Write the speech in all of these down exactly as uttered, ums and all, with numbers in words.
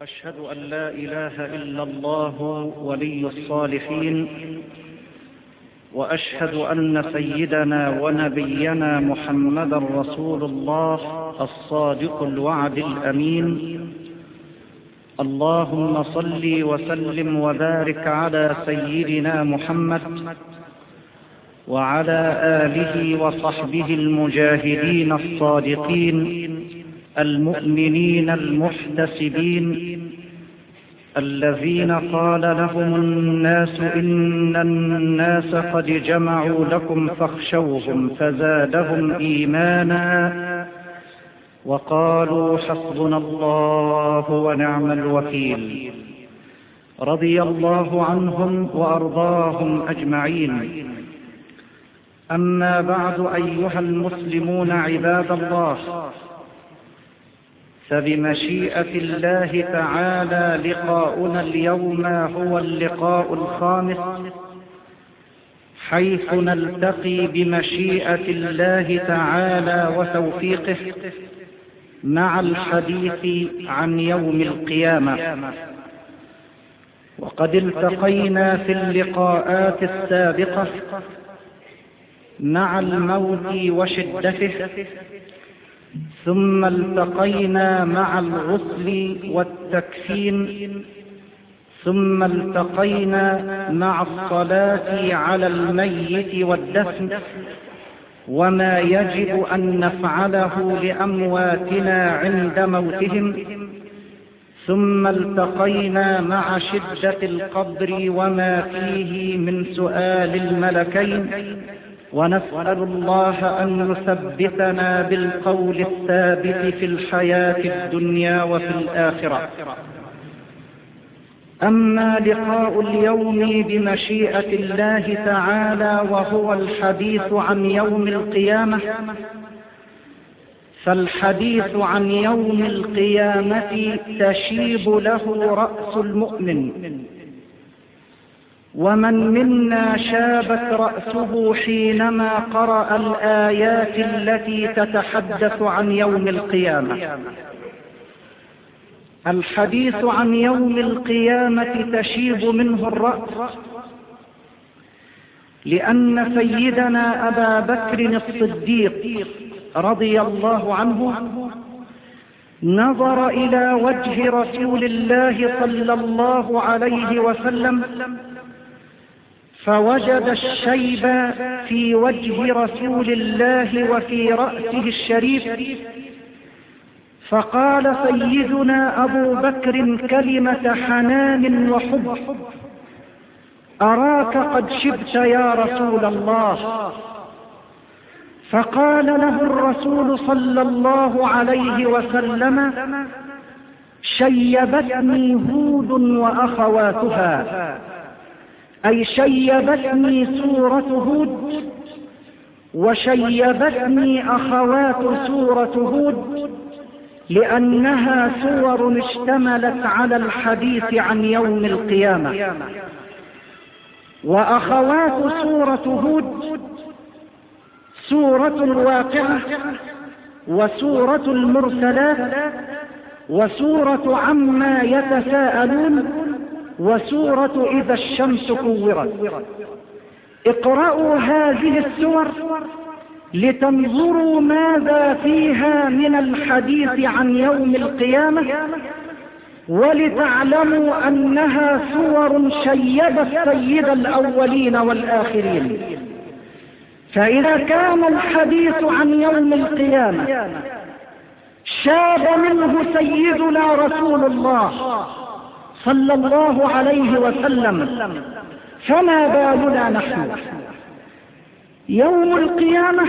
أشهد أن لا إله إلا الله ولي الصالحين، وأشهد أن سيدنا ونبينا محمدا رسول الله الصادق الوعد الأمين. اللهم صل وسلم وبارك على سيدنا محمد وعلى آله وصحبه المجاهدين الصادقين المؤمنين المحتسبين الذين قال لهم الناس إن الناس قد جمعوا لكم فاخشوهم فزادهم إيمانا وقالوا حسبنا الله ونعم الوكيل. رضي الله عنهم وأرضاهم أجمعين. أما بعد، أيها المسلمون عباد الله، فبمشيئة الله تعالى لقاؤنا اليوم هو اللقاء الخامس، حيث نلتقي بمشيئة الله تعالى وتوفيقه مع الحديث عن يوم القيامة. وقد التقينا في اللقاءات السابقة مع الموت وشدته، ثم التقينا مع الغسل والتكفين، ثم التقينا مع الصلاة على الميت والدفن وما يجب أن نفعله لأمواتنا عند موتهم، ثم التقينا مع شدة القبر وما فيه من سؤال الملكين، ونسأل الله أن يثبتنا بالقول الثابت في الحياة الدنيا وفي الآخرة. أما لقاء اليوم بمشيئة الله تعالى وهو الحديث عن يوم القيامة، فالحديث عن يوم القيامة تشيب له رأس المؤمن، ومن منا شابت رأسه حينما قرأ الآيات التي تتحدث عن يوم القيامة. الحديث عن يوم القيامة تشيب منه الرأس، لأن سيدنا أبا بكر الصديق رضي الله عنه نظر إلى وجه رسول الله صلى الله عليه وسلم فوجد الشيب في وجه رسول الله وفي رأسه الشريف، فقال سيدنا أبو بكر كلمة حنان وحب: أراك قد شبت يا رسول الله. فقال له الرسول صلى الله عليه وسلم: شيبتني هود وأخواتها، أي شيبتني سورة هود وشيبتني أخوات سورة هود، لأنها سور اشتملت على الحديث عن يوم القيامة. وأخوات سورة هود سورة الواقعة وسورة المرسلات وسورة عما يتساءلون وسورة إذا الشمس كورت. اقرأوا هذه السور لتنظروا ماذا فيها من الحديث عن يوم القيامة، ولتعلموا أنها سور شيبت سيد الأولين والآخرين. فإذا كان الحديث عن يوم القيامة شاب منه سيدنا رسول الله صلى الله عليه وسلم، فما بالنا نحن؟ يوم القيامة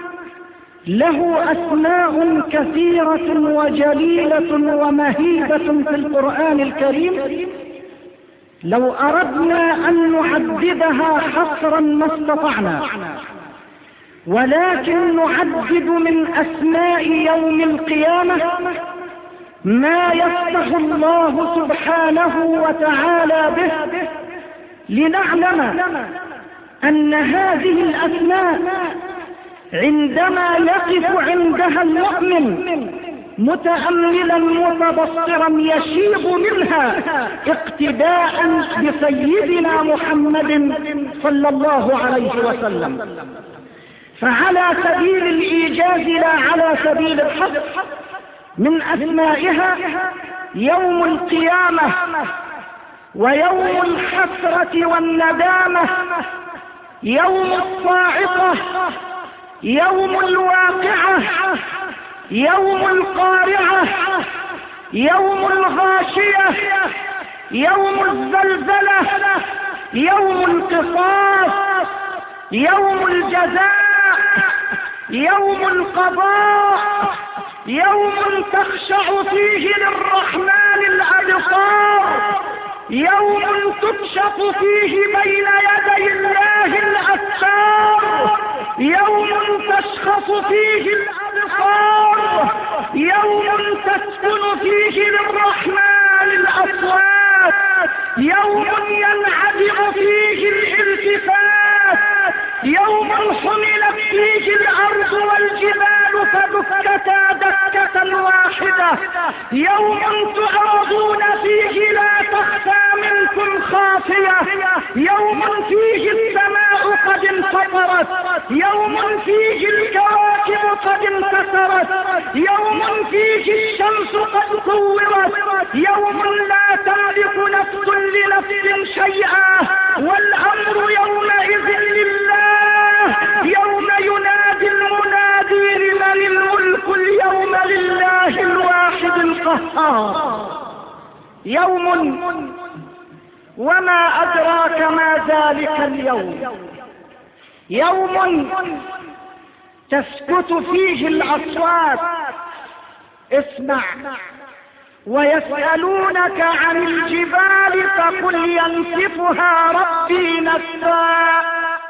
له أسماء كثيرة وجليلة ومهيبة في القرآن الكريم، لو أردنا أن نعددها حصرا ما استطعنا، ولكن نعدد من أسماء يوم القيامة ما يفتح الله سبحانه وتعالى به، لنعلم أن هذه الأسماء عندما يقف عندها المؤمن متأملا متبصرا يشيب منها اقتداء بسيدنا محمد صلى الله عليه وسلم. فعلى سبيل الإيجاز لا على سبيل الحق، من أسمائها يوم القيامة ويوم الحسرة والندامة، يوم الصاعقة، يوم الواقعة، يوم القارعة، يوم الغاشية، يوم الزلزلة، يوم القصاص، يوم الجزاء، يوم القضاء، يوم تخشع فيه للرحمن الأبصار، يوم تكشف فيه بين يدي الله الأستار، يوم تشخص فيه الأبصار، يوم تسكن فيه للرحمن الأصوات، يوم ينعدم فيه الالتفات، يوم حملت فيه الأرض والجبال فدكتا دكة واحدة، يوم تعرضون فيه لا تخفى منكم خافية، يوم فيه السماء قد انفطرت، يوم فيه الكواكب قد انتصرت، يوم فيه الشمس قد كورت، يوم لا تملك نفس لنفس شيئا والأمر يومئذ لله، يوم ينادي المنادي لمن الملك اليوم لله الواحد القهار. يوم وما أدراك ما ذلك اليوم، يوم تسكت فيه الأصوات. اسمع، ويسألونك عن الجبال فقل ينسفها ربي نسفا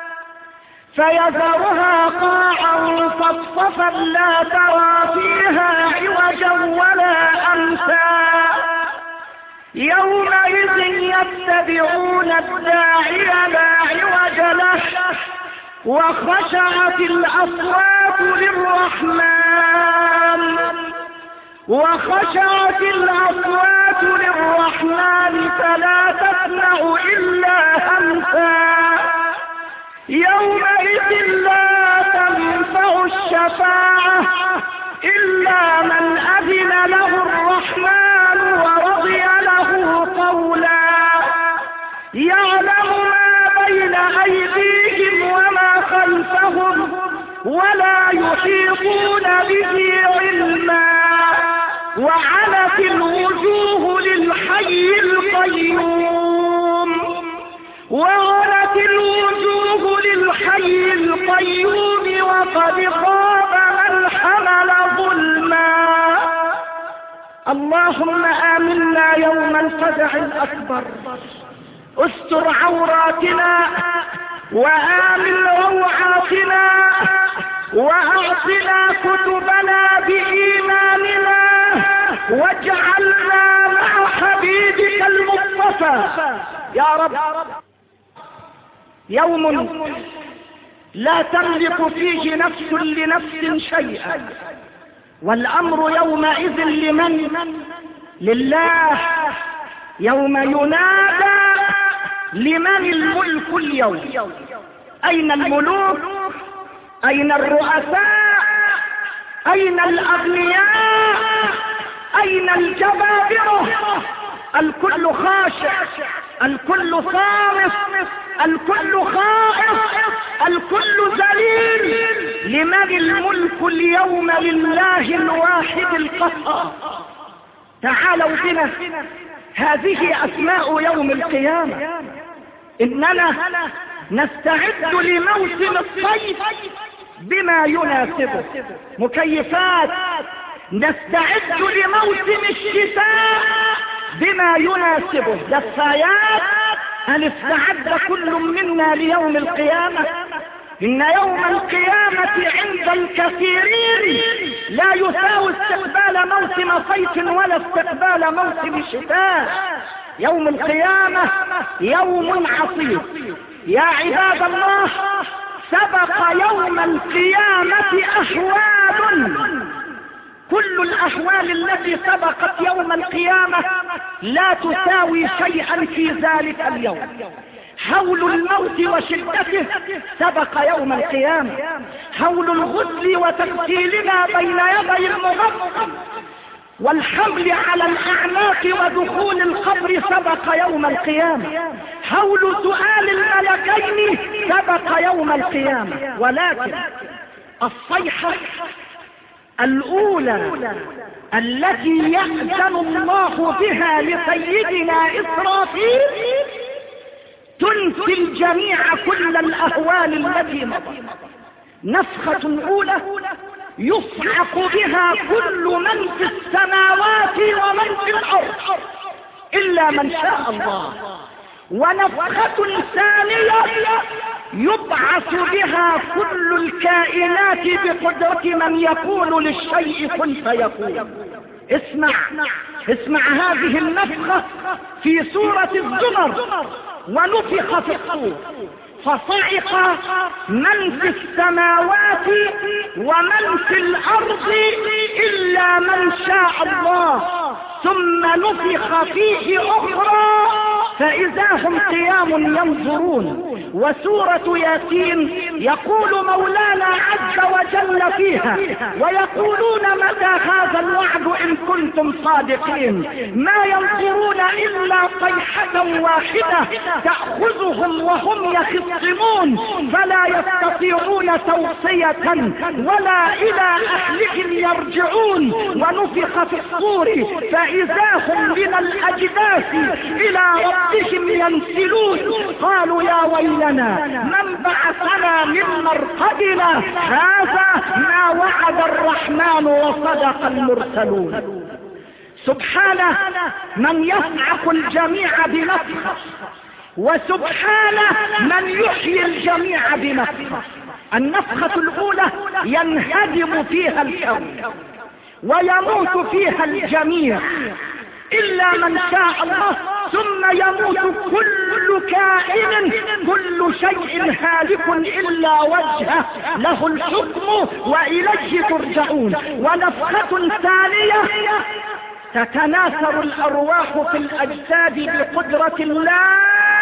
فيذرها قاعا صفصفا لا ترى فيها عوجا ولا أمتا، يومئذ يتبعون الداعي لا عوج له وخشعت الأصوات للرحمن، وخشعت الأصوات للرحمن فلا تسمع إلا همسا، يومئذ لا تنفع الشفاعة إلا من أذن له الرحمن ورضي له قولا، يعلم ما بين أيديهم وما خلفهم ولا يحيطون به علما، وعنت الوجوه للحي القيوم، وعنت الوجوه للحي القيوم وقد خاب من حمل ظلما. اللهم آمنا يوم الفزع الأكبر، استر عوراتنا وآمن روعاتنا، وأعطنا كتبنا بإيماننا، واجعلنا مع حبيبك المصطفى يا رب. يوم لا تملك فيه نفس لنفس شيئا والأمر يومئذ لمن؟ لله. يوم ينادى لمن الملك اليوم؟ أين الملوك؟ أين الرؤساء؟ أين الأغنياء؟ أين الجبابرة؟ الكل خاشع، الكل صامت، الكل خائف، الكل ذليل. لمن الملك اليوم؟ لله الواحد القهار. تعالوا بنا، هذه أسماء يوم القيامة. إننا نستعد لموسم الصيف بما يناسبه، مكيفات. نستعد لموسم الشتاء بما يناسبه، دفايات. هل استعد كل منا ليوم القيامة؟ إن يوم القيامة عند الكثيرين لا يساوي استقبال موسم صيف ولا استقبال موسم شتاء. يوم القيامة يوم عصيب يا عباد الله. سبق يوم القيامة أحوال، كل الأهوال التي سبقت يوم القيامة لا تساوي شيئا في ذلك اليوم. هول الموت وشدته سبق يوم القيامة، هول الغسل وتغسيلنا بين يدي المغفر والحمل على الأعناق ودخول القبر سبق يوم القيامة، هول سؤال الملكين سبق يوم القيامة. ولكن الصيحة الأولى التي يأذن الله بها لسيدنا إسرافيل تنسي الجميع كل الأهوال التي مضت. نفخة أولى يصعق بها كل من في السماوات ومن في الأرض إلا من شاء الله. ونفخة ثانية يبعث بها كل الكائنات بقدرة من يقول للشيء كن فيكون. اسمع اسمع هذه النفخة في سورة الزمر. ونفخ في الصور فصعق من في السماوات ومن في الأرض إلا من شاء الله، ثم نفخ فيه أخرى فإذا هم قيام ينظرون. وسورة ياسين يقول مولانا عز وجل فيها ويقولون متى هذا الوعد إن كنتم صادقين، ما ينظرون إلا صيحة واحدة تأخذهم وهم يخصمون فلا يستطيعون توصية ولا إلى أهلهم يرجعون. ونفخ في الصور فإذا هم من الأجداث إلى ربهم ينسلون. قالوا يا ويلنا من بعثنا من مرقدنا هذا ما وعد الرحمن وصدق المرسلون. سبحانه من يصعق الجميع بنفخه، وسبحانه من يحيي الجميع بنفخه. النفخة الأولى ينهدم فيها الكون ويموت فيها الجميع إلا من شاء الله، ثم يموت كل كائن، كل شيء هالك إلا وجهه له الحكم وإليه ترجعون. ونفخة ثانية تتناثر الأرواح في الأجساد بقدرة الله،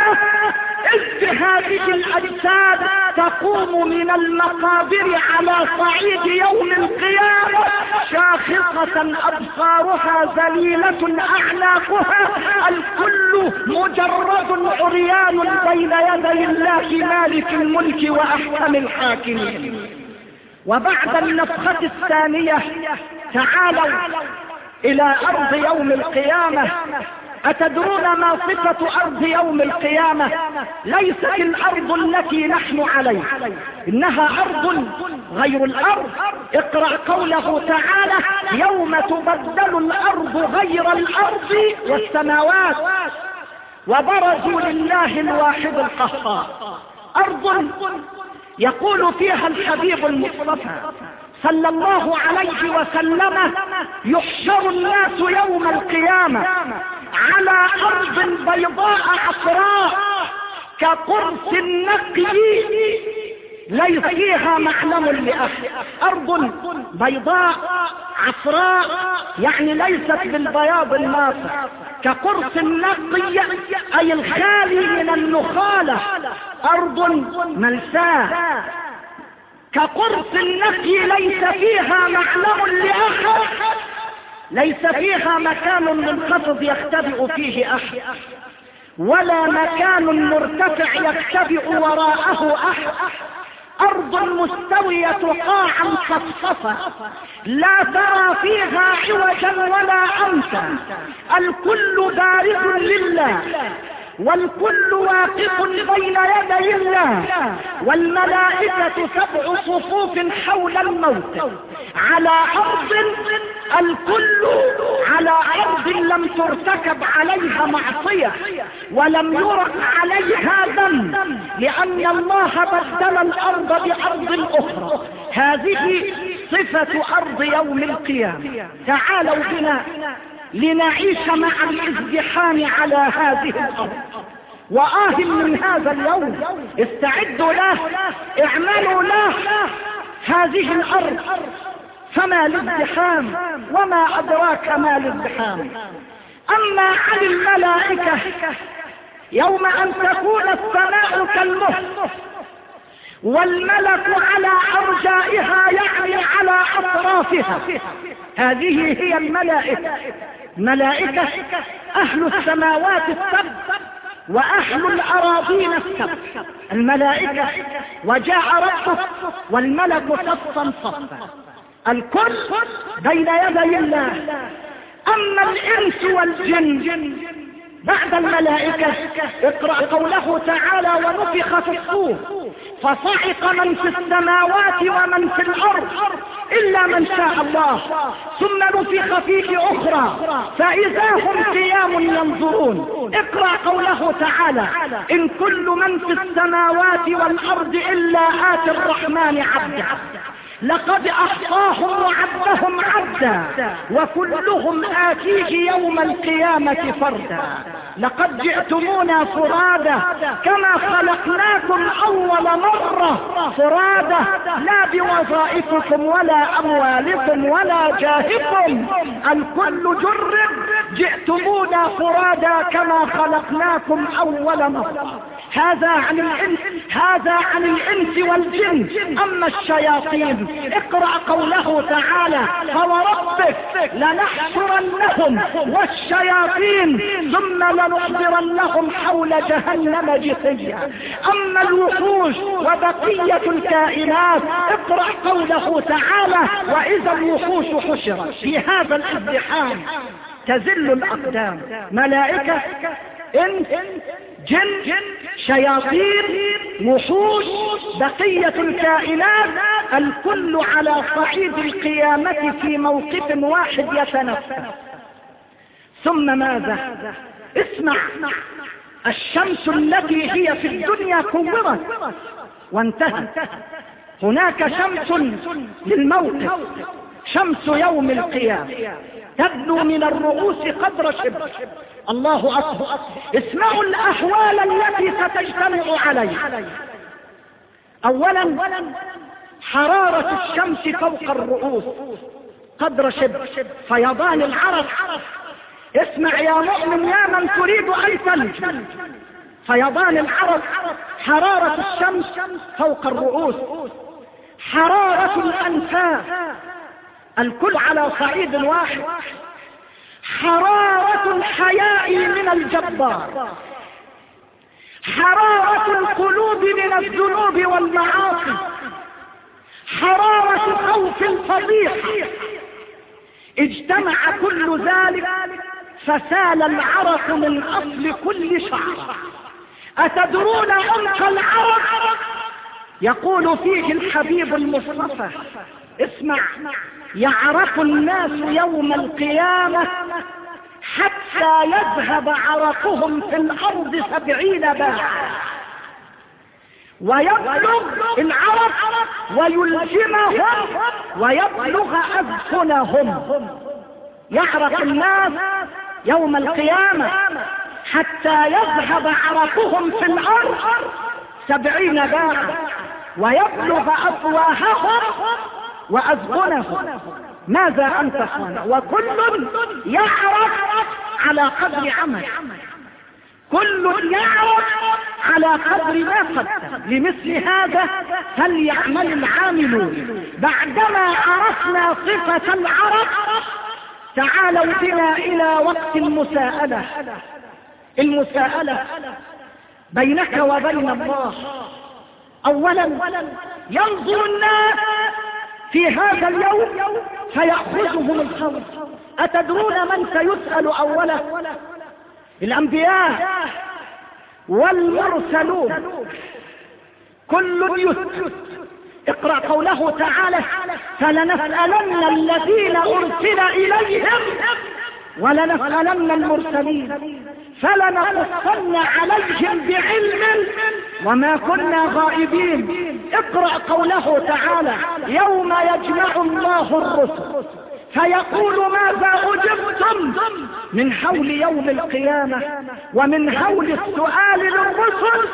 إذ هذه الأجساد تقوم من المقابر على صعيد يوم القيامة شاخصة أبصارها ذليلة أعناقها، الكل مجرد عريان بين يدي الله مالك الملك وأحكم الحاكمين. وبعد النفخة الثانية تعالوا إلى أرض يوم القيامة. أتدرون ما صفة أرض يوم القيامة؟ ليست الأرض التي نحن عليها، إنها أرض غير الأرض. اقرأ قوله تعالى يوم تبدل الأرض غير الأرض والسماوات وبرزوا لله الواحد القهار. أرض يقول فيها الحبيب المصطفى صلى الله عليه وسلم يحشر الناس يوم القيامة على أرض بيضاء عفراء كقرص النقي ليس فيها معلم لأحد. أرض بيضاء عفراء يعني ليست بالبياض الناصع، كقرص النقي أي الخالي من النخالة. أرض ملساء كقرص النقي ليس فيها معلم لأحد، ليس فيها مكان منخفض يختبئ فيه أحد ولا مكان مرتفع يختبئ وراءه أحد. أرض مستوية قاعا صفصفة لا ترى فيها عوجا ولا أمتا، الكل بارز لله والكل واقف بين يدي الله، والملائكة سبع صفوف حول الموت على أرض، الكل على أرض لم ترتكب عليها معصية ولم يرق عليها ذنب، لأن الله بدل الأرض بأرض أخرى. هذه صفة أرض يوم القيامة. تعالوا بنا لنعيش مع الازدحام على هذه الأرض. وآه من هذا اليوم، استعدوا له، اعملوا له. هذه الأرض فما الازدحام وما أدراك ما الازدحام. أما عن الملائكة يوم أن تكون السماء كالمهل والملك على أرجائها يعني على أطرافها، هذه هي الملائكة. ملائكة أهل السماوات السبع وأهل الأراضين السبع، الملائكة. وجاء ربك والملك صفا صفا، الكل بين يدي الله. أما الإنس والجن بعد الملائكة اقرأ قوله تعالى ونفخ في الصور فصعق من في السماوات ومن في الأرض إلا من شاء الله ثم نفخ فيه أخرى فإذا هم قيام ينظرون. اقرأ قوله تعالى إن كل من في السماوات والأرض إلا آتي الرحمن عبدا لقد أحصاهم وعدهم عدا وكلهم آتيه يوم القيامة فردا. لقد جئتمونا فرادا كما خلقناكم أول مرة فرادا لا بوظائفكم ولا أموالكم ولا جاهكم الكل جرب جئتمونا فرادا كما خلقناكم أول مرة. هذا عن الإنس هذا عن الإنس والجن. أما الشياطين اقرأ قوله تعالى فوربك لنحشرنهم والشياطين ثم لنحضرنهم حول جهنم جثيا. أما الوحوش وبقية الكائنات اقرأ قوله تعالى وإذا الوحوش حشرت. في هذا الازدحام تزل الأقدام، ملائكة إنس جن شياطين وحوش بقية الكائنات الكل على صعيد القيامة في موقف واحد يتنفس. ثم ماذا؟ اسمع، الشمس التي هي في الدنيا كورت وانتهت. هناك شمس للموقف، شمس يوم القيامة تبدو من الرؤوس قدر شبر. الله أكبر. اسمعوا الأحوال التي ستجتمع عليها. أولا حرارة الشمس فوق الرؤوس قدر شبر، فيضان العرق. اسمع يا مؤمن يا من تريد أن تنجو، فيضان العرق. حرارة الشمس فوق الرؤوس، حرارة الأنفاس، الكل على صعيد واحد. حرارة الحياء من الجبار، حرارة القلوب من الذنوب والمعاصي، حرارة خوف الفضيحة. اجتمع كل ذلك فسال العرق من أصل كل شعر. أتدرون عمق العرق؟ يقول فيه الحبيب المصطفى اسمع، يعرق الناس يوم القيامة حتى يذهب عرقهم في الأرض سبعين باعا، ويبلغ العرق ويلجمهم ويبلغ أذقنهم. يعرق الناس يوم القيامة حتى يذهب عرقهم في الأرض سبعين باعا ويبلغ أفواههم وأذقنهم. ماذا أنت صانع؟ وكل يعرف على قدر عمل، كل يعرف على قدر ما قدم. لمثل هذا فليعمل العاملون. بعدما عرفنا صفة العرق تعالوا بنا إلى وقت المساءلة. المساءلة بينك وبين الله. أولا ينظر الناس في هذا اليوم فيأخذهم الخوف. أتدرون من سيسأل أولا؟ الأنبياء والمرسلون كل يسأل. اقرأ قوله تعالى فلنسألن الذين أرسل إليهم ولنسألن المرسلين فلنقصن عليهم بعلم وما كنا غائبين. اقرأ قوله تعالى يوم يجمع الله الرسل فيقول ماذا أجبتم من حول يوم القيامة ومن حول السؤال للرسل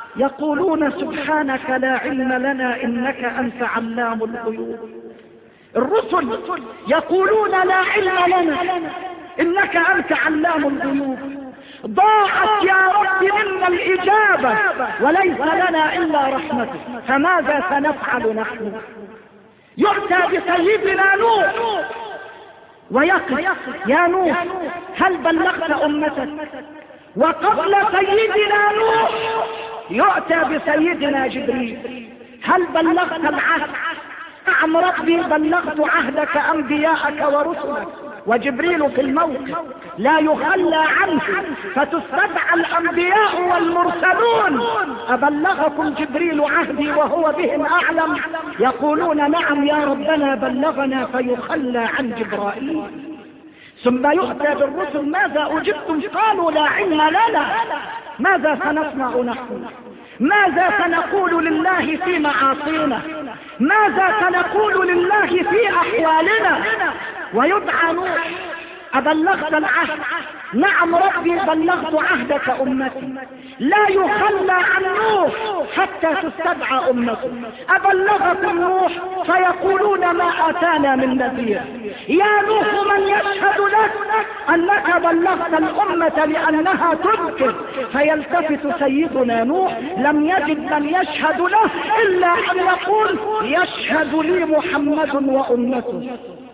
يقولون سبحانك لا علم لنا إنك أنت علام الغيوب. الرسل يقولون لا علم لنا إنك أنت علام الغيوب، ضاعت يا رب منا الإجابة وليس لنا إلا رحمتك، فماذا سنفعل نحن؟ يؤتى بسيدنا نوح ويقف: يا نوح هل بلغت أمتك؟ وقبل سيدنا نوح يؤتى بسيدنا جبريل: هل بلغت العهد؟ نعم ربي بلغت عهدك أنبياءك ورسلك. وجبريل في الموقف لا يخلى عنه، فتستدعى الأنبياء والمرسلون: أبلغكم جبريل عهدي وهو بهم أعلم؟ يقولون: نعم يا ربنا بلغنا، فيخلى عن جبرائيل. ثم يؤتى بالرسل: ماذا أجبتم؟ قالوا لا علم لنا. ماذا سنصنع نحن؟ ماذا سنقول لله في معاصينا؟ ماذا سنقول لله في أحوالنا؟ ويدعى نوح: أبلغت العهد؟ نعم ربي بلغت عهدك أمتي. لا يخلى عن نوح حتى تستدعى أمته. أبلغكم نوح؟ فيقولون: ما أتانا من نذير. يا نوح من يشهد لك أنك بلغت الأمة لأنها تنكر؟ فيلتفت سيدنا نوح لم يجد من يشهد له إلا أن يقول: يشهد لي محمد وأمته.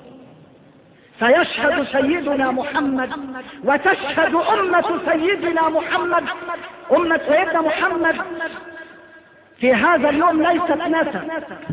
فيشهد سيدنا محمد وتشهد أمة سيدنا محمد. أمة سيدنا محمد في هذا اليوم ليست نسب،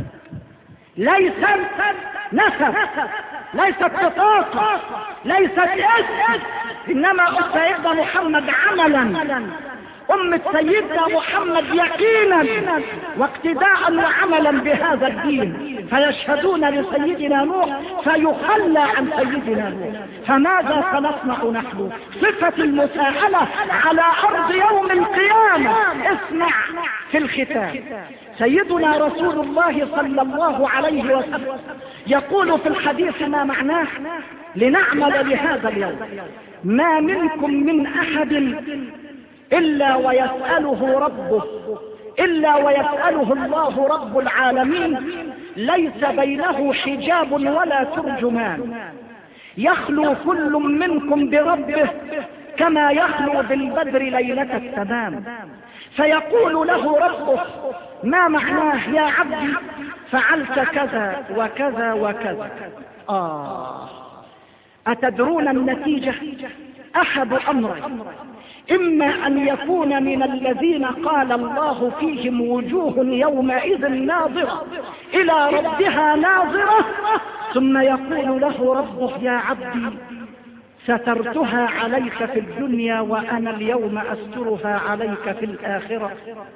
ليست نسب، ليست بطاقة، ليست اسم، إنما سيدنا محمد عملا. أمة سيدنا محمد يقينا واقتداء وعملا بهذا الدين، فيشهدون لسيدنا نوح فيخلى عن سيدنا نوح. فماذا سنصنع نحن؟ صفة المساءلة على أرض يوم القيامة. اسمع في الختام: سيدنا رسول الله صلى الله عليه وسلم يقول في الحديث ما معناه لنعمل لهذا اليوم: ما منكم من أحد إلا ويسأله ربه، إلا ويسأله الله رب العالمين، ليس بينه حجاب ولا ترجمان، يخلو كل منكم بربه كما يخلو بالبدر ليلة التمام. فيقول له ربه: ما معناه يا عبدي؟ فعلت كذا وكذا وكذا. آه أتدرون النتيجة؟ أحد أمرين: إما أن يكون من الذين قال الله فيهم: وجوه يومئذ ناظرة إلى ربها ناظرة، ثم يقول له ربه: يا عبدي سترتها عليك في الدنيا وأنا اليوم أسترها عليك في الآخرة.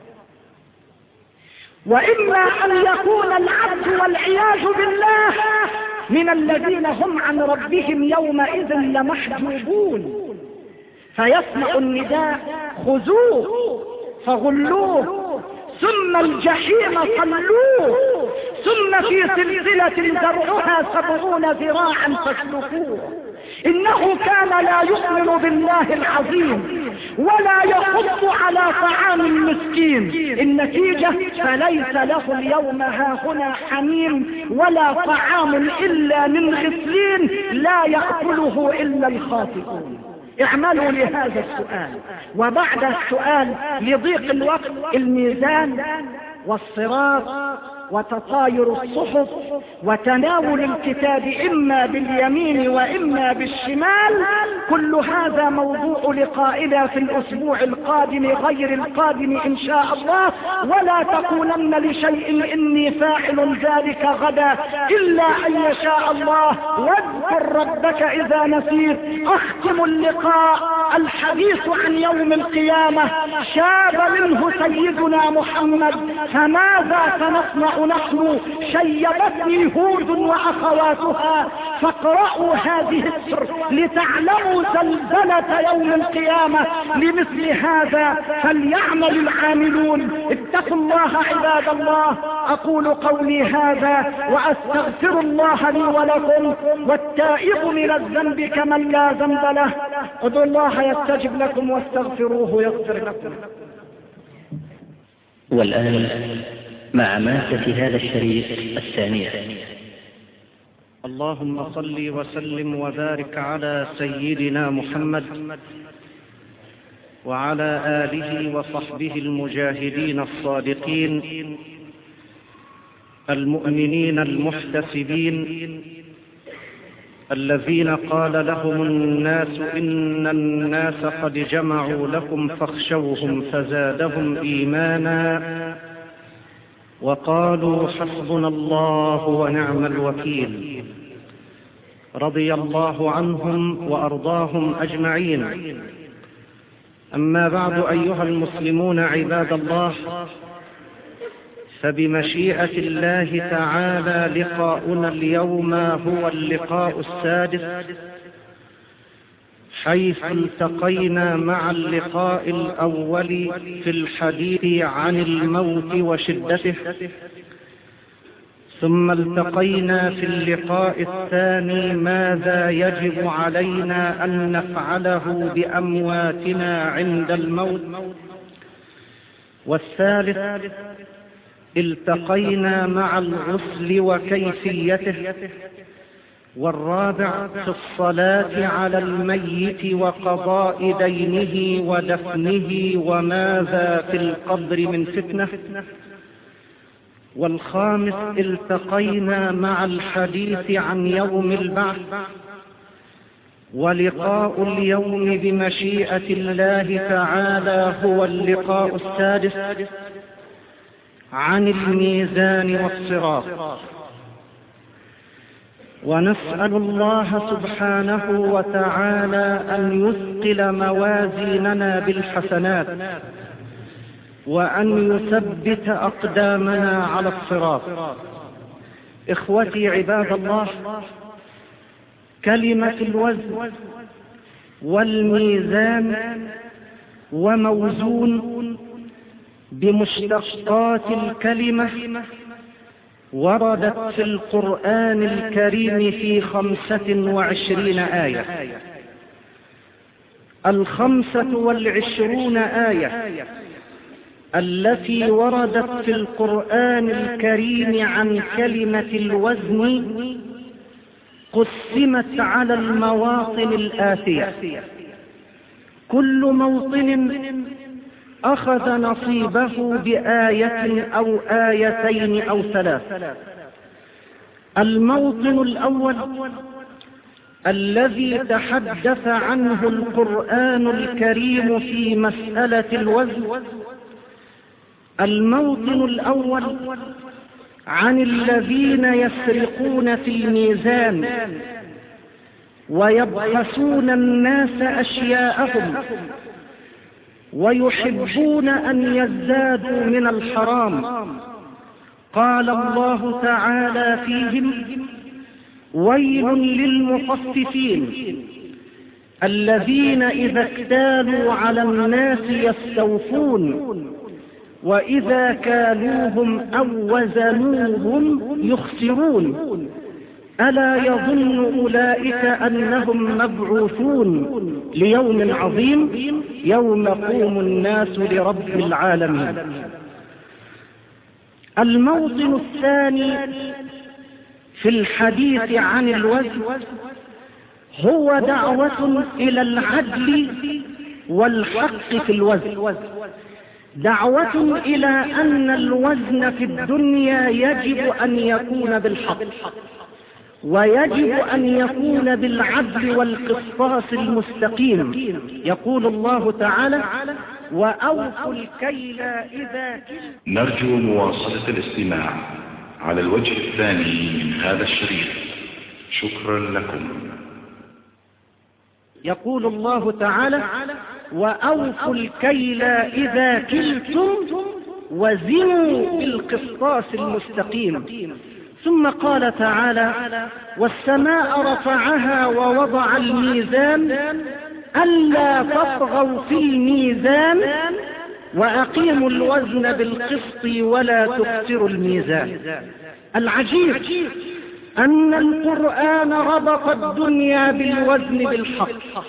وإما أن يكون العبد والعياذ بالله من الذين هم عن ربهم يومئذ لمحجوبون، فيسمع النداء: خذوه فغلوه ثم الجحيم صلوه ثم في سلسلة زرعها سبعون ذراعا فاسلكوه. إنه كان لا يؤمن بالله العظيم ولا يحض على طعام المسكين. النتيجة: فليس له اليوم هاهنا حميم ولا طعام إلا من غسلين لا يأكله إلا الخاطئون. اعملوا لهذا السؤال. وبعد السؤال لضيق الوقت: الميزان والصراط وتطاير الصحف وتناول الكتاب إما باليمين وإما بالشمال. كل هذا موضوع لقائنا في الأسبوع القادم غير القادم إن شاء الله. ولا تقولن لشيء إني فاعل ذلك غدا إلا أن يشاء الله. واذكر ربك إذا نسيت. أختم اللقاء الحديث عن يوم القيامة. شاب منه سيدنا محمد، فماذا سنصنع نحن؟ شيبتني هود وأخواتها، فاقرأوا هذه السر لتعلموا زلزلة يوم القيامة. لمثل هذا فليعمل العاملون. اتقوا الله عباد الله. أقول قولي هذا وأستغفر الله لي ولكم، والتائب من الذنب كمن لا ذنب له. ادعوا الله يستجب لكم واستغفروه يغفر لكم. والآن مع مادة هذا الشريط الثانية. اللهم صل وسلم وبارك على سيدنا محمد وعلى آله وصحبه المجاهدين الصادقين المؤمنين المحتسبين الذين قال لهم الناس إن الناس قد جمعوا لكم فاخشوهم فزادهم إيمانا وقالوا حسبنا الله ونعم الوكيل. رضي الله عنهم وأرضاهم أجمعين. أما بعد، أيها المسلمون عباد الله، فبمشيئة الله تعالى لقاؤنا اليوم هو اللقاء السادس، حيث التقينا مع اللقاء الأول في الحديث عن الموت وشدته، ثم التقينا في اللقاء الثاني ماذا يجب علينا أن نفعله بأمواتنا عند الموت، والثالث التقينا مع الغسل وكيفيته، والرابع في الصلاة على الميت وقضاء دينه ودفنه وماذا في القبر من فتنة، والخامس التقينا مع الحديث عن يوم البعث. ولقاء اليوم بمشيئة الله تعالى هو اللقاء السادس عن الميزان والصراط. ونسأل الله سبحانه وتعالى أن يثقل موازيننا بالحسنات وأن يثبت أقدامنا على الصراط. إخوتي عباد الله، كلمة الوزن والميزان وموزون بمشتقات الكلمة وردت في القرآن الكريم في خمسة وعشرين آية. الخمسة والعشرون آية التي وردت في القرآن الكريم عن كلمة الوزن قسمت على المواطن الآتية. كل موطن أخذ نصيبه بآية أو آيتين أو ثلاث. الموطن الأول الذي تحدث عنه القرآن الكريم في مسألة الوزن، الموطن الأول عن الذين يسرقون في الميزان ويبخسون الناس أشياءهم ويحبون أن يزدادوا من الحرام. قال الله تعالى فيهم: ويل للمطففين الذين إذا اكتالوا على الناس يستوفون وإذا كالوهم أو وزنوهم يخسرون ألا يظن أولئك أنهم مبعوثون ليوم عظيم يوم يقوم الناس لرب العالمين. الموطن الثاني في الحديث عن الوزن هو دعوة إلى العدل والحق في الوزن، دعوة إلى أن الوزن في الدنيا يجب أن يكون بالحق، ويجب أن يكون بالعدل والقسطاس المستقيم. يقول الله تعالى: وأوفوا الكيل إذا كلتم. نرجو مواصلة الاستماع على الوجه الثاني من هذا الشريط. شكرا لكم. يقول الله تعالى: وأوفوا الكيل إذا كلتم وزنوا بالقسطاس المستقيم. ثم قال تعالى: والسماء رفعها ووضع الميزان ألا تطغوا في الميزان وأقيموا الوزن بالقسط ولا تخسروا الميزان. العجيب أن القرآن ربط الدنيا بالوزن بالحق،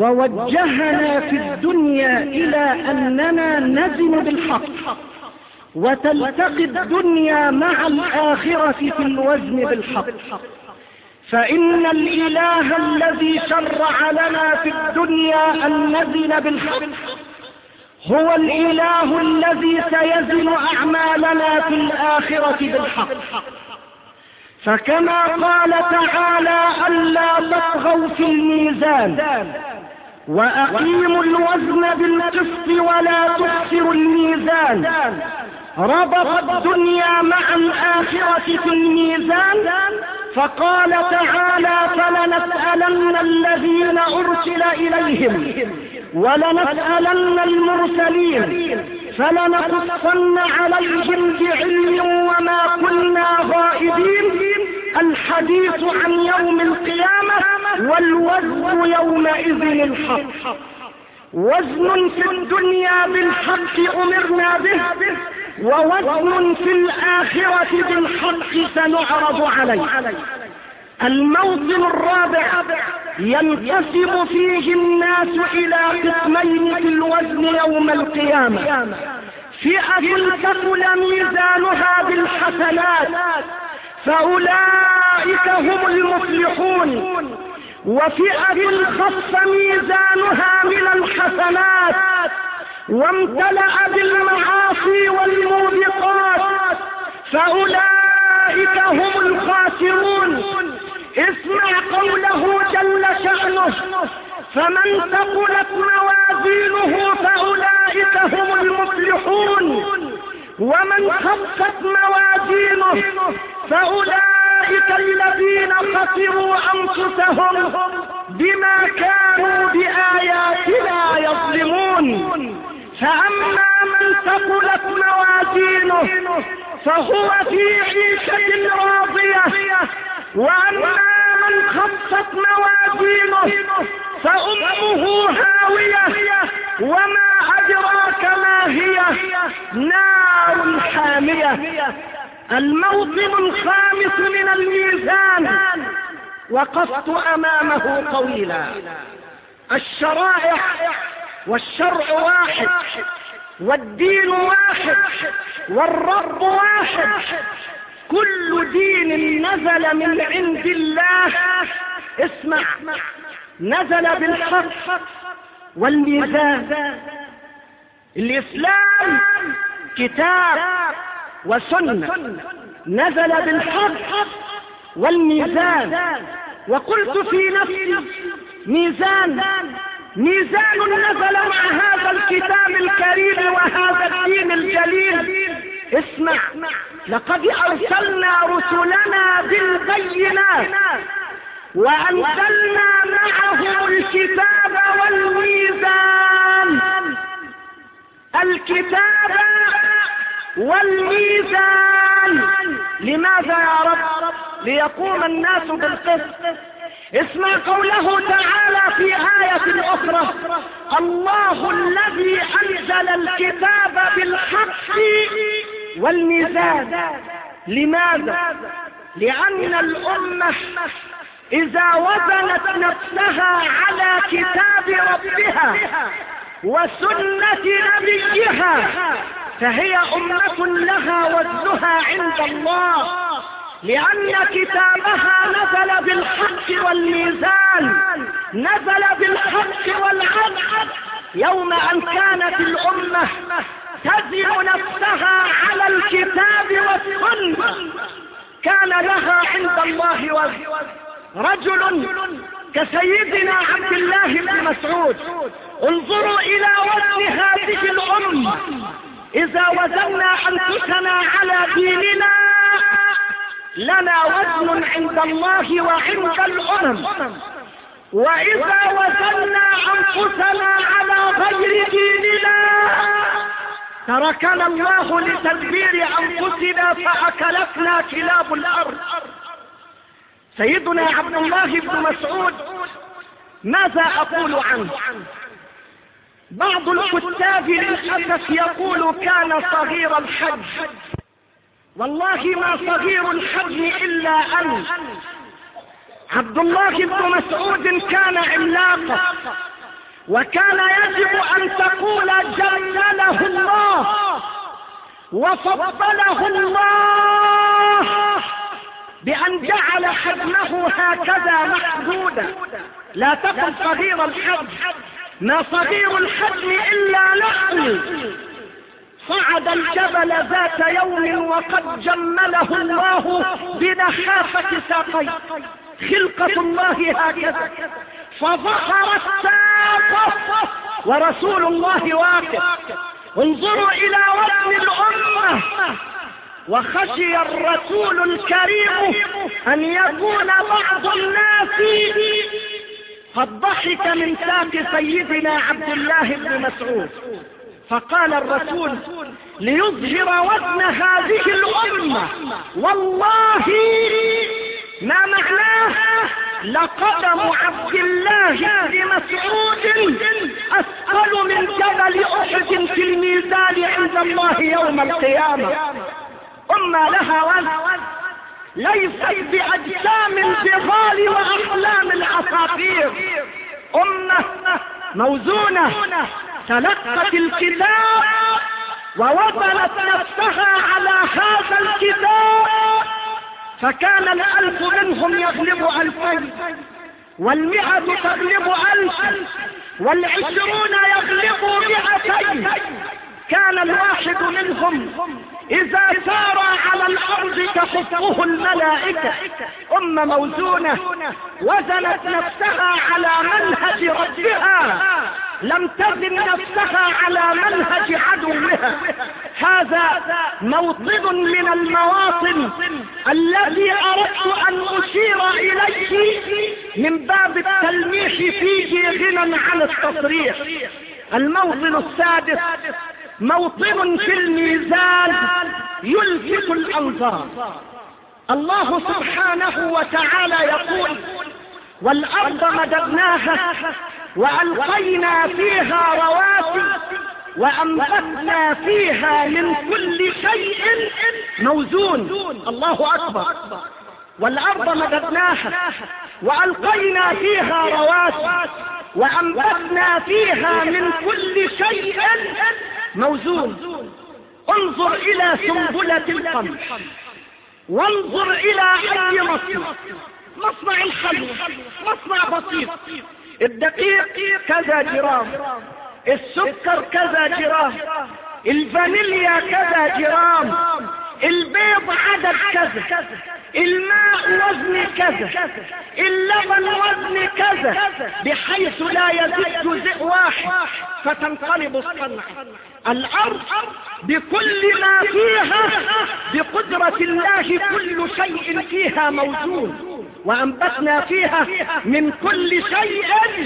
ووجهنا في الدنيا إلى أننا نزن بالحق، وتلتقي الدنيا مع الآخرة في الوزن بالحق. فإن الإله الذي شرع لنا في الدنيا أن نزن بالحق هو الإله الذي سيزن أعمالنا في الآخرة بالحق. فكما قال تعالى ألا تطغوا في الميزان وأقيموا الوزن بالقسط ولا تخسروا الميزان، ربط الدنيا مع الآخرة في الميزان، فقال تعالى فلنسألن الذين أرسل إليهم ولنسألن المرسلين فلنقصن عليهم بعلم وما كنا غائبين. الحديث عن يوم القيامة والوزن يومئذ الحق. وزن في الدنيا بالحق أمرنا به، ووزن في الآخرة بالحق سنعرض عليه. الموطن الرابع ينقسم فيه الناس إلى قسمين في الوزن يوم القيامة: فئة ثقل ميزانها بالحسنات فأولئك هم المفلحون، وفئة خف ميزانها من الحسنات وامتلأ بالمعاصي والموبقات فأولئك هم الخاسرون. اسمع قوله جل شأنه: فمن ثقلت موازينه فأولئك هم المفلحون، ومن خفت موازينه فأولئك الذين خسروا أنفسهم بما كانوا بآياتنا يظلمون. فأما من ثقلت موازينه فهو في عيشة راضية، وأما من خفت موازينه فأمه هاوية، وما أدراك ما هي، نار حامية. الموطن الخامس من الميزان وقفت أمامه طويلا. الشرائع والشرع واحد، والدين واحد، والرب واحد. كل دين نزل من عند الله، اسمع، نزل بالحق والميزان. الإسلام كتاب وسنة، نزل بالحق والميزان. وقلت في نفسي: ميزان ميزان نزل مع هذا الكتاب الكريم وهذا الدين الجليل. اسمع، لقد أرسلنا رسلنا بالبينات وأنزلنا معهم الكتاب والميزان. الكتاب والميزان لماذا يا رب؟ ليقوم الناس بالقسط. اسمع قوله تعالى في آية أخرى: الله الذي أنزل الكتاب بالحق والميزان. لماذا؟ لأن الأمة إذا وزنت نفسها على كتاب ربها وسنة نبيها فهي أمة لها وزنها عند الله، لأن كتابها نزل بالحق والميزان، نزل بالحق والعدل. يوم أن كانت الأمة تزن نفسها على الكتاب والسنة كان لها عند الله وزن. رجل كسيدنا عبد الله بن مسعود، انظروا إلى وزن هذه الأمة. إذا وزننا أنفسنا على ديننا لنا وزن عند الله وعند الأمم، وإذا وزننا أنفسنا على غير ديننا تركنا الله لتدبير أنفسنا فأكلتنا كلاب الأرض. سيدنا عبد الله بن مسعود ماذا أقول عنه؟ بعض الكتاب للأسف يقول كان صغير الحج. والله ما صغير الحجم إلا أن عبد الله بن مسعود كان عملاقا، وكان يجب أن تقول جلله الله. وفضله الله بأن جعل حجمه هكذا محدودا. لا تقل صغير الحجم، ما صغير الحجم إلا نحن. صعد الجبل ذات يوم وقد جمله الله بنحافة ساقيه، خلقة الله هكذا، فظهرت ساقه ورسول الله واقف. انظروا إلى وزن الأمة. وخشي الرسول الكريم أن يكون بعض الناس قد ضحك من ساق سيدنا عبد الله بن مسعود، فقال الرسول ليظهر وزن هذه الأمة والله ما معناه لقدم عبد الله بن مسعود أثقل من جبل أحد في الميزان عند الله يوم القيامة. أمة لها وزن ليست بأجسام الجبال وأحلام العصافير، أمة موزونة تلقت الكتاب ووضلت نفسها على هذا الكتاب، فكان الألف منهم يغلب ألفين، والمئة تغلب ألفا، والعشرون يغلب مئتين. كان الواحد منهم إذا سار على الأرض تخطه الملائكة. أمة موزونة وزنت نفسها على منهج ربها، لم تزن نفسها على منهج عدوها. هذا موطن من المواطن الذي أردت أن أشير إليه من باب التلميح فيه غنى عن التصريح. الموطن السادس موطن في الميزان يلفت الأنظار. الله سبحانه وتعالى يقول والأرض مددناها وألقينا فيها رواسي وأنبتنا فيها من كل شيء موزون. الله أكبر. والأرض مددناها وألقينا فيها رواسي وأنبتنا فيها من كل شيء موزون. انظر إلى سنبلة القمح، وانظر إلى أي مصنع، مصنع الحلوى مصنع بسيط، الدقيق كذا جرام، السكر كذا جرام، الفانيليا كذا جرام، البيض عدد كذا، الماء وزن كذا، اللبن وزن كذا، بحيث لا يزيد جزء واحد فتنقلب الصنعة. الأرض بكل ما فيها بقدرة الله كل شيء فيها موزون، وأنبتنا فيها من كل شيء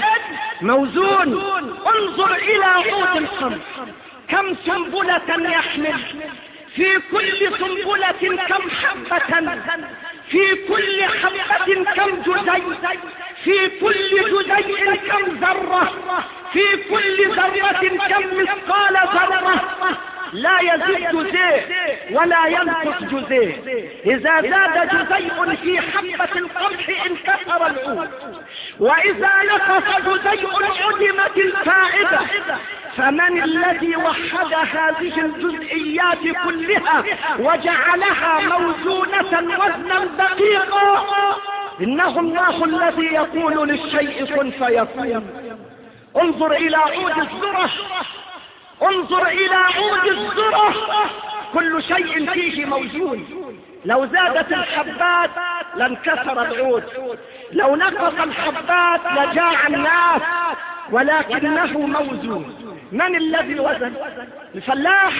موزون. انظر إلى عود القمح، كم سنبلة يحمل، في كل سنبلة كم حبة، في كل حبة كم جزيء، في كل جزيء كم ذرة، في كل ذرة كم مثقال ذرة. لا يزيد جزيء ولا ينقص جزيء. إذا زاد جزيء في حبة القمح انكسر العود، وإذا نقص جزيء عدمت الفائدة. فمن الذي وحد هذه الجزئيات كلها وجعلها موزونة وزنا دقيقا؟ إنه الله الذي يقول للشيء كن فيكون. انظر إلى عود الذرة، انظر إلى عود الذرة، كل شيء فيه موزون. لو زادت الحبات لانكسر العود، لو نقص الحبات لجاع الناس، ولكنه موزون. من الذي وزن؟ الفلاح،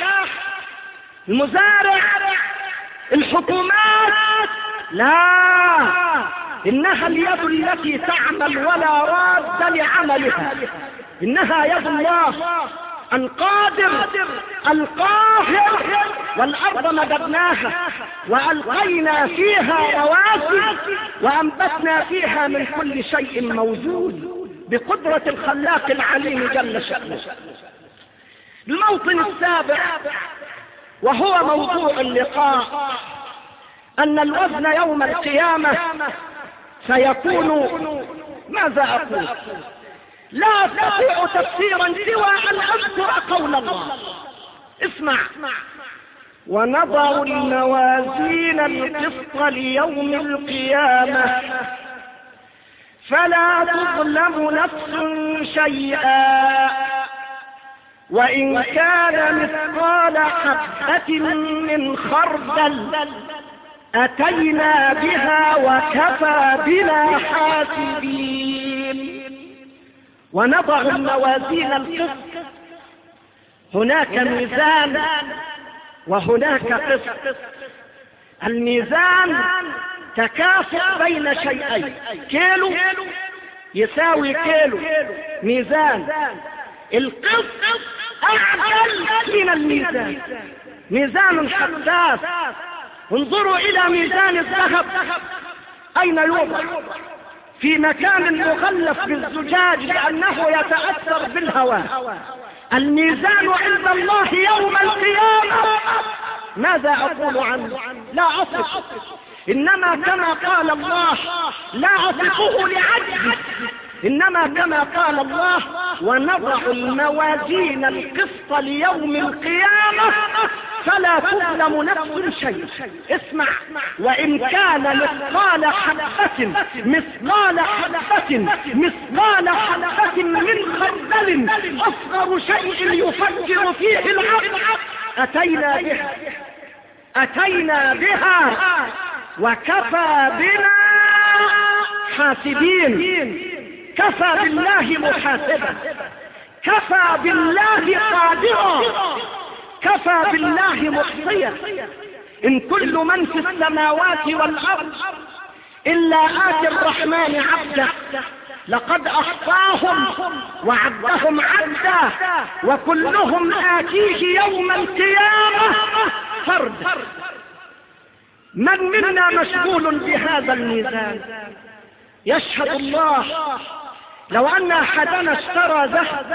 المزارع، الحكومات؟ لا، إنها اليد التي تعمل ولا راد لعملها، إنها يد الله القادر القاهر. والأرض مددناها وألقينا فيها رواسي وأنبتنا فيها من كل شيء موجود بقدرة الخلاق العليم جل شأنه. الموطن السابع وهو موضوع اللقاء، أن الوزن يوم القيامة سيكون ماذا أقول؟ لا أستطيع تفسيرا سوى أن أذكر قول الله. اسمع، ونضع الموازين القسط ليوم القيامة فلا تظلم نفس شيئا وإن كان مثقال حبة من خردل أتينا بها وكفى بنا حاسبين. ونضع الموازين القسط، هناك ميزان وهناك قسط. الميزان تكافؤ بين شيئين، كيلو يساوي كيلو، ميزان. القسط أعدل من الميزان، ميزان حساس. انظروا إلى ميزان الذهب أين يوضع؟ في مكان مغلف بالزجاج لأنه يتأثر بالهواء. الميزان عند الله يوم القيامة ماذا أقول عنه؟ لا أصف، إنما كما قال الله لا أصفه لعجز، إنما كما قال الله ونضع الموازين القسط ليوم القيامة فلا تظلم نفس شيء. اسمع، وإن كان مثقال حبة مثقال حبة مثقال حبة من خردل أصغر شيء يفكر فيه العقل أتينا بها أتينا بها وكفى بنا حاسبين. كفى بالله محاسبا، كفى بالله قادرا، كفى بالله محصيا. إن كل من في السماوات والأرض إلا آتي الرحمن عبدا لقد أحصاهم وعدهم عدا وكلهم آتيه يوم القيامة فردا. من منا مشغول بهذا الميزان؟ يشهد الله لو أن أحدنا اشترى ذهب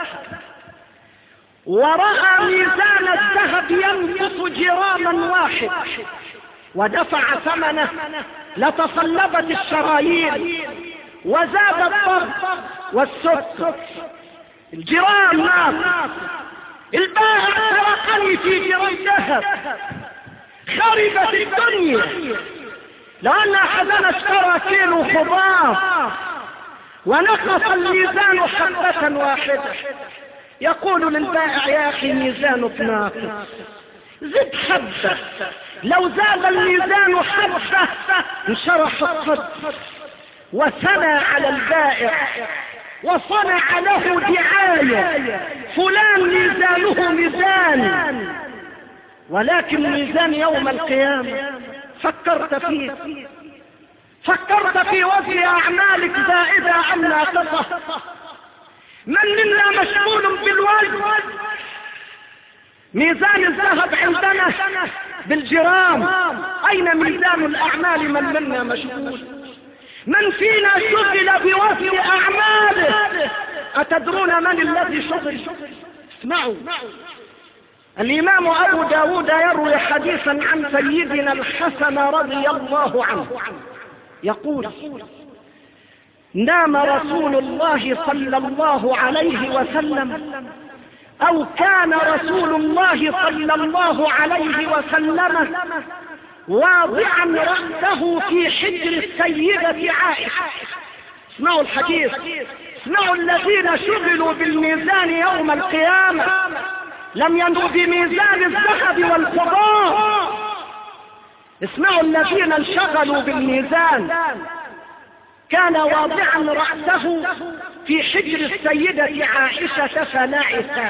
ورأى ميزان الذهب ينقص جراما واحد ودفع ثمنه لتصلبت الشرايين وزاد الضغط والسكر. الجرام ناقص، البائع سرقني في جرام ذهب، خربت الدنيا. لو أن أحدنا اشترى كيلو خضار ونقص الميزان حبة واحدة يقول للبائع يا أخي ميزانك ناقص، زد حبة. لو زاد الميزان حبة انشرح الصدر وثنى على البائع وصنع له دعاية، فلان ميزانه ميزان. ولكن ميزان يوم القيامة فكرت فيه، فكرت في وزن أعمالك زائدة أم ناقصة؟ من منا مشغول بالوزن؟ ميزان الذهب عندنا بالجرام، أين ميزان الأعمال؟ من منا مشغول؟ من فينا شغل بوزن أعماله؟ أتدرون من الذي شغل؟ اسمعوا، الإمام أبو داود يروي حديثا عن سيدنا الحسن رضي الله عنه يقول نام رسول الله صلى الله عليه وسلم أو كان رسول الله صلى الله عليه وسلم واضعا رأسه في حجر السيدة عائشة. اسمعوا الحديث، اسمعوا الذين شغلوا بالميزان يوم القيامة لم ينظروا بميزان الذهب والفضة. اسمعوا الذين انشغلوا بالميزان كان واضعا رأسه في حجر السيدة عائشة فنعسا،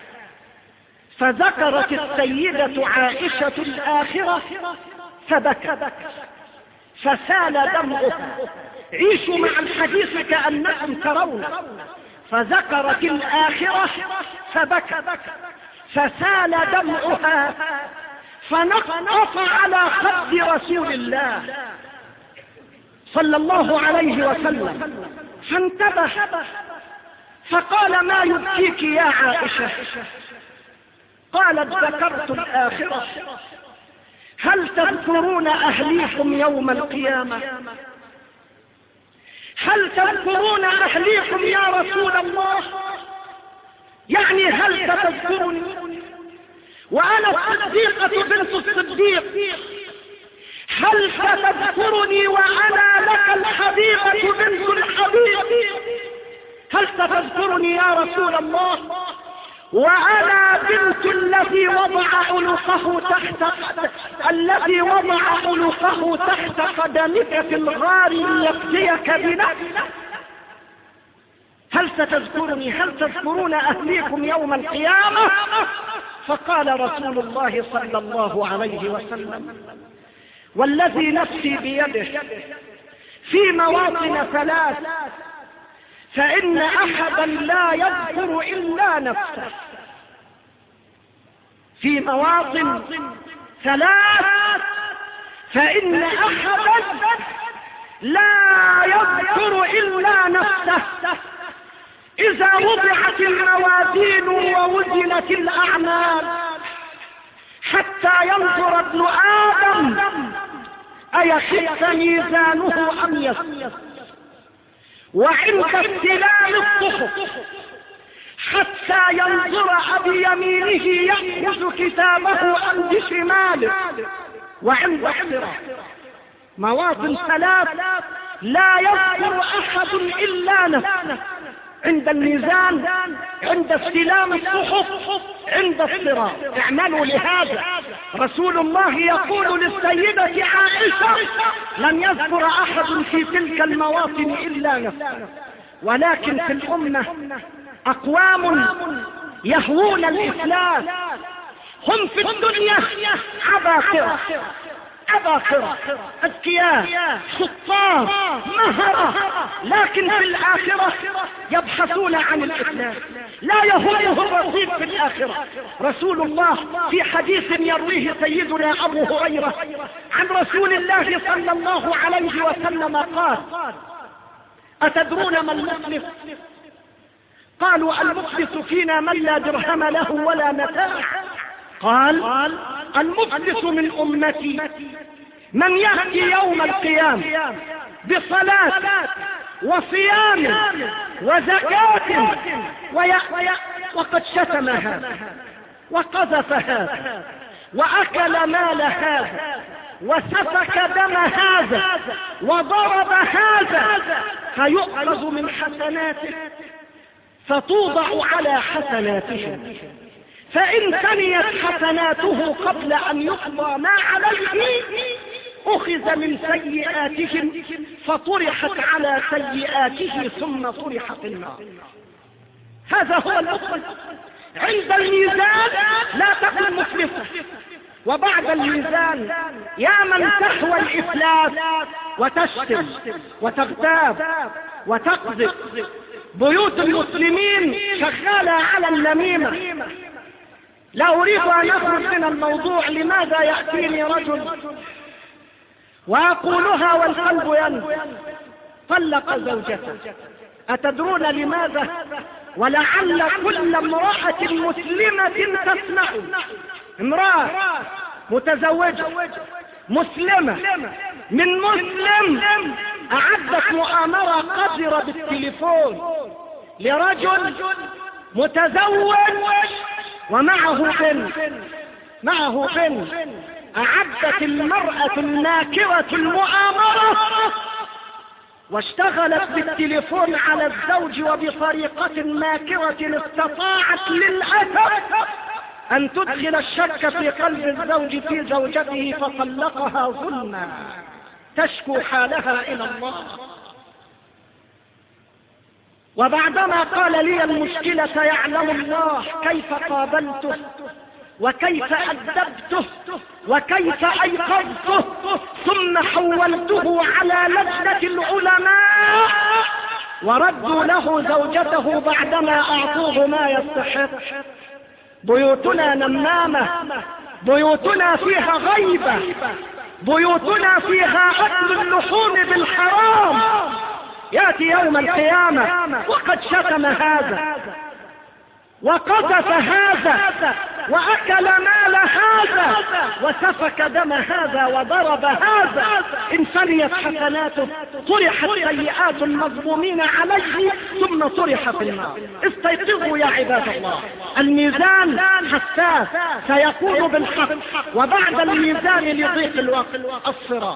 فذكرت السيدة عائشة الآخرة فبكت فسال دمعها. عيشوا مع الحديث كأنكم ترون. فذكرت الآخرة فبكت فسال دمعها فنقف على خد رسول الله صلى الله عليه وسلم، فانتبه فقال ما يبكيك يا عائشة؟ قالت ذكرت الآخرة. هل تذكرون أهليكم يوم القيامة؟ هل تذكرون أهليكم يا رسول الله؟ يعني هل تذكرني؟ وأنا الصديقة بنت الصديق، هل ستذكرني وأنا لك الحبيبة بنت الحبيب؟ هل ستذكرني يا رسول الله وأنا بنت الذي وضع عنقه تحت الذي وضع عنقه تحت قدمك في الغار ليفديك بنفسه؟ هل ستذكرني؟ هل تذكرون أهليكم يوم القيامة؟ فقال رسول الله صلى الله عليه وسلم: والذي نفسي بيده في مواطن ثلاث فإن أحدا لا يذكر إلا نفسه. في مواطن ثلاث فإن أحدا لا يذكر إلا نفسه. إذا وضعت الموازين ووزنت الأعمال حتى ينظر ابن آدم أيخف ميزانه أم يسقط، وعند استلام الصحف حتى ينظر بيمينه يأخذ كتابه أم بشماله، وعند الصراط مواطن ثلاث لا يذكر أحد إلا نفسه: عند الميزان، عند استلام الصحف، عند الصراط. اعملوا لهذا. رسول الله يقول للسيدة عائشة: لم يذكر أحد في تلك المواطن إلا نفسه. ولكن في الأمة أقوام يهوون الإفلاس، هم في الدنيا عباقرة عباقرة أذكياء شطار مهرة، لكن في الآخرة يبحثون عن الإفلاس، لا يهمهم الرصيد في الآخرة. رسول الله في حديث يرويه سيدنا أبو هريرة عن رسول الله صلى الله عليه وسلم قال: أتدرون ما المفلس؟ قالوا: المفلس فينا من لا درهم له ولا متاع. قال: المفلس من أمتي من يأتي يوم القيامة بصلاة وصيام وزكاة وقد شتم هذا وقذف هذا وأكل مال هذا وسفك دم هذا وضرب هذا، فيؤخذ من حسناته فتوضع على حسناته، فإن ثنيت حسناته قبل أن يقضى ما عليه أخذ من سيئاتهم فطرحت على سيئاته ثم طرح في النار. هذا هو المفلس. عند الميزان لا تكن مفلسا، وبعد الميزان يا من تحوى الإفلاس وتشتم وتغتاب وتقذف. بيوت المسلمين شغالة على النميمة. لا أريد أن أخرج من الموضوع. لماذا يأتيني رجل وأقولها والقلب ينبض: طلق زوجته. أتدرون لماذا؟ ولعل كل امرأة مسلمة تسمع، امرأة متزوجة مسلمة من مسلم أعدت مؤامرة قذرة بالتليفون لرجل متزوج ومعه بنت معه بنت أعدت المرأة الناكرة المؤامرة واشتغلت بالتليفون على الزوج، وبطريقة ماكرة استطاعت للأسف أن تدخل الشك في قلب الزوج في زوجته فطلقها ظلما، تشكو حالها إلى الله. وبعدما قال لي المشكلة يعلم الله كيف قابلته وكيف أدبته وكيف أيقظته، ثم حولته على لجنة العلماء وردوا له زوجته بعدما أعطوه ما يستحق. بيوتنا نمامة، بيوتنا فيها غيبة، بيوتنا فيها أكل اللحوم بالحرام. يأتي يوم القيامة وقد شتم هذا وقذف هذا وأكل مال هذا وسفك دم هذا وضرب هذا، إن فنيت حسناته طرحت سيئات المظلومين عليه ثم طرح في النار. استيقظوا يا عباد الله، الميزان حساس سيكون بالحق، وبعد الميزان لضيق الوقت الصراط.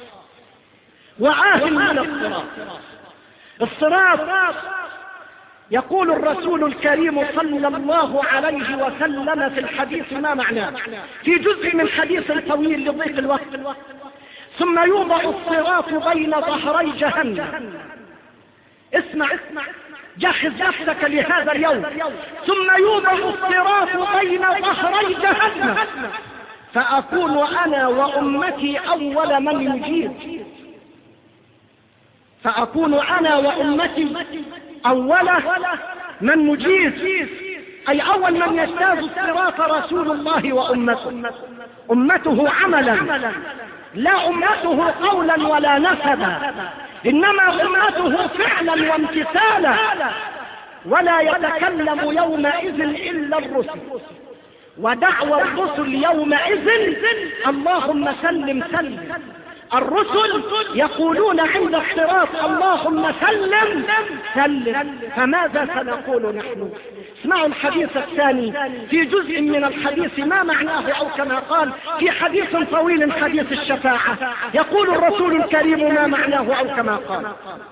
وعاه من الصراط. الصراط يقول الرسول الكريم صلى الله عليه وسلم في الحديث ما معناه، في جزء من حديث طويل لضيق الوقت: ثم يوضع الصراط بين ظهري جهنم. اسمع، جهز نفسك لهذا اليوم. ثم يوضع الصراط بين ظهري جهنم، فأكون أنا وأمتي أول من يجيب. فأكون أنا وأمتي أول من نجيز، أي أول من يجتاز الصراط رسول الله وأمته. أمته عملا، لا أمته قولا ولا نسبا، إنما أمته فعلا وامتثالا. ولا يتكلم يومئذ إلا الرسل، ودعوى الرسل يومئذ اللهم سلم سلم. الرسل يقولون عند الصراط اللهم سلم سلم، فماذا سنقول نحن؟ اسمعوا الحديث الثاني في جزء من الحديث ما معناه، أو كما قال في حديث طويل حديث الشفاعة، يقول الرسول الكريم ما معناه أو كما قال: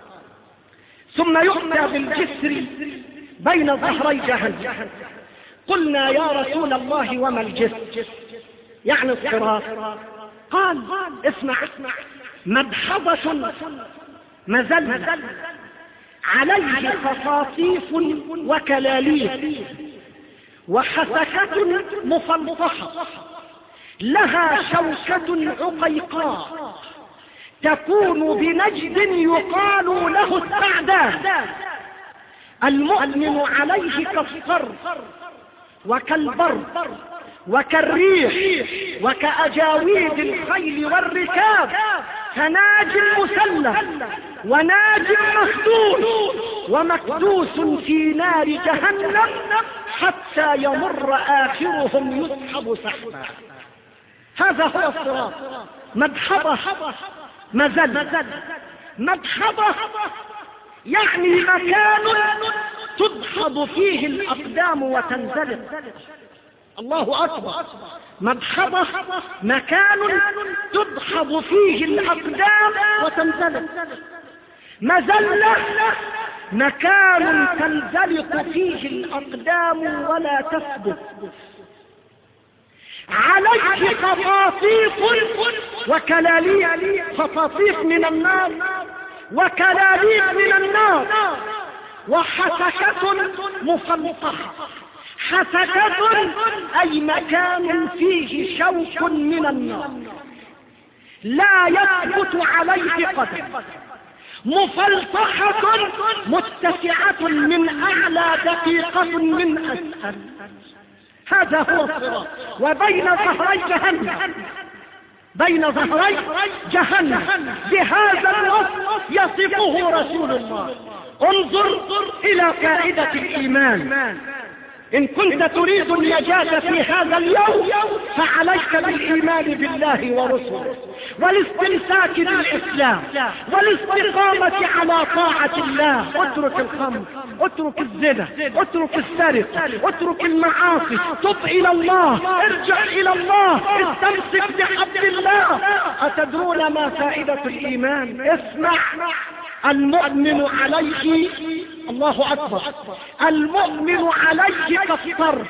ثم يؤتى بالجسر بين ظهري جهنم. قلنا يا رسول الله وما الجسر؟ يعني الصراط. قال: اسمع، مدحضة مزلة عليه خصاصيف وكلاليب وحسكة مفلطحة، لها شوكة عقيقاء تكون بنجد يقال له السعدان. المؤمن عليه كالصرف وكالبرد وكالريح وكأجاويد الخيل والركاب، كناج مسلح وناج مخدوش ومكدوس في نار جهنم، حتى يمر آخرهم يسحب سحبا. هذا هو الصراط. مدحضة مزل، مدحضة يعني مكان تدحض فيه الأقدام وتنزلق. الله أكبر. مدحضة مكان تدحض فيه الأقدام وتنزلق. مزلة مكان تنزلق فيه الأقدام ولا تثبت. عليه خطاطيف وكلاليب، خطاطيف من النار وكلاليب من النار، وحسكة مفلطحة. حسكة أي مكان فيه شوك من النار لا يثبت عليه قدم. مفلطحة متسعة من أعلى دقيقة من أسفل. هذا هو الصراط. وبين ظهري جهنم، بين ظهري جهنم، بهذا الوصف يصفه رسول الله. انظر إلى قاعدة الإيمان. إن كنت تريد النجاة في هذا اليوم فعليك بالإيمان بالله ورسله، والاستمساك بالإسلام، والاستقامة على طاعة الله. اترك الخمر، اترك الزنا، اترك السرقة، اترك المعاصي، تب إلى الله، ارجع إلى الله، استمسك بحبل الله. أتدرون ما فائدة الإيمان؟ اسمع، المؤمن عليه، الله أكبر، المؤمن عليه كالصرف.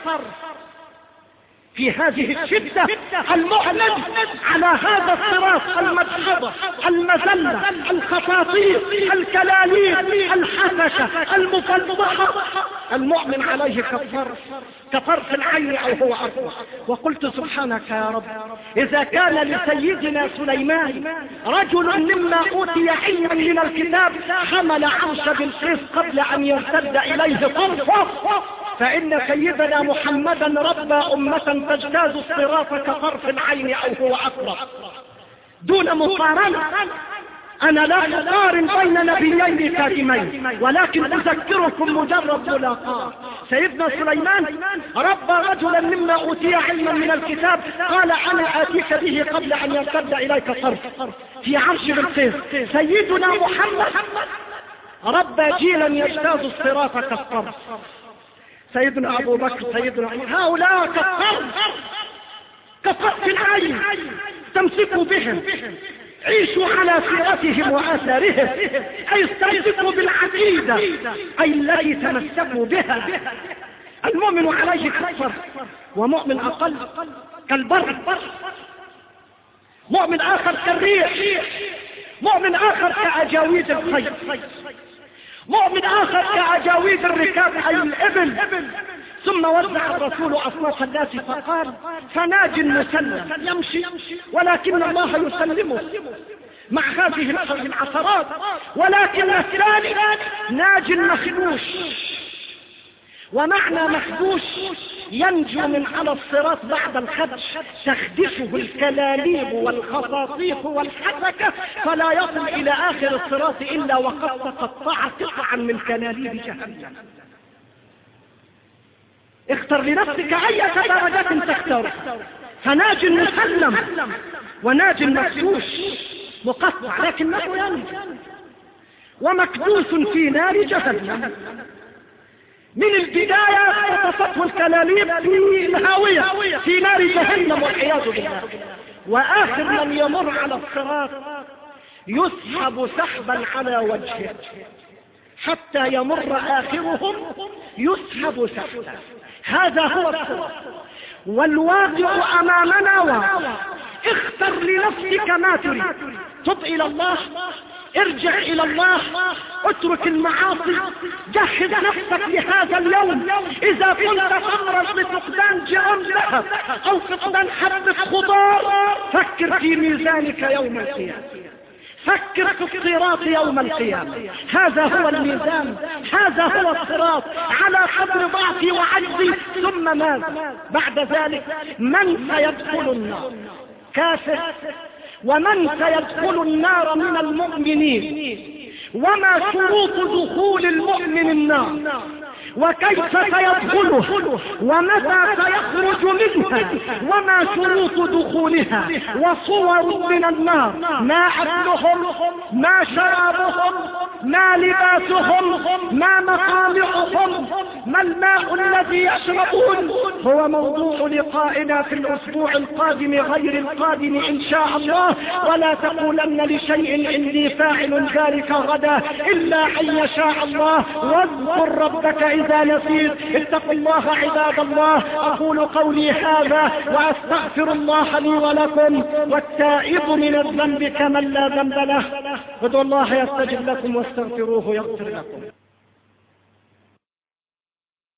في هذه الشدة المؤمن على هذا الصراط، المدحضة، المزلة، الخطاطيف، الكلاليب، الحسكة، المفلطحة، المؤمن عليه كالصرف، كطرف العين أو هو أصغر. وقلت سبحانك يا رب، إذا كان لسيدنا سليمان رجل مما أوتي علما من الكتاب حمل عرش بالقيس قبل أن يرتد إليه طرفه، فإن سيدنا محمدا ربى أمة تجتاز الصراط كطرف العين أو هو أقرب، دون مقارنة. أنا لا أقارن بين نبيين كاذبين، ولكن أذكركم مجرد ملاقاة. سيدنا سليمان ربى رجلا مما أوتي علما من الكتاب، قال أنا آتيك به قبل أن يرتد إليك طرف في عرش بلقيس. سيدنا محمد ربى جيلا يجتاز الصراط كالطرف. سيدنا أبو بكر، سيدنا عمر، هؤلاء كالطرف كطرف العين، تمسكوا بهم، عيشوا على سيرتهم وآثارهم، أي استمسكوا بالعقيدة أي التي تمسكوا بها. المؤمن عليه كالصرف، ومؤمن أقل كالبر، مؤمن آخر كالريح، مؤمن آخر كأجاويد الخيل، مؤمن آخر كأجاويد الركاب أي الإبل. ثم وزع الرسول أصناف الناس فقال فناج مسلم يمشي ولكن الله يسلمه مع هذه العثرات، ولكن الثاني ناج مخدوش. ومعنى مخدوش ينجو من على الصراط بعد الخدش، تخدشه الكلاليب والخطاطيف والحركة، فلا يصل إلى آخر الصراط إلا وقد تقطع قطعا من كلاليب جهنم. اختر لنفسك أي درجات تختار، فناج مسلم وناج مكدوس مقطع لكنه ينجو، ومكدوس في نار جهنم. من البداية خطفته الكلاليب في الهاوية في نار جهنم والعياذ بالله. وآخر من يمر على الصراط يسحب سحبا على وجهه حتى يمر آخرهم يسحب سحبا. هذا هو الصراط، والواقع أمامنا واقع. اختر لنفسك ما تريد، تب إلى الله، ارجع إلى الله، اترك المعاصي، جهز نفسك لهذا اليوم. إذا كنت تمرض بفقدان جرام ذهب أو فقدان حبة خضار، فكر في ميزانك يوم القيامة، فكر في الصراط يوم القيامة. هذا هو الميزان، هذا هو الصراط على قدر ضعفي وعجزي. ثم ماذا بعد ذلك؟ من سيدخل النار؟ كافر. ومن سيدخل النار من المؤمنين؟ وما شروط دخول المؤمن النار؟ وكيف سيدخله؟ ومتى سيخرج منها؟ وما شروط دخولها؟ وصور من النار، ما أكلهم، ما شرابهم، ما لباسهم، ما مقامعهم، ما الماء الذي يشربون. هو موضوع لقائنا في الأسبوع القادم غير القادم إن شاء الله. ولا تقولن لشيء إني فاعل ذلك غدا إلا أن يشاء الله. واذكر ربك إذا نسيت. اتقوا الله عباد الله. أقول قولي هذا وأستغفر الله لي ولكم، والتائب من الذنب كمن لا ذنب له. ادعوا الله يستجب لكم واستغفروه يغفر لكم.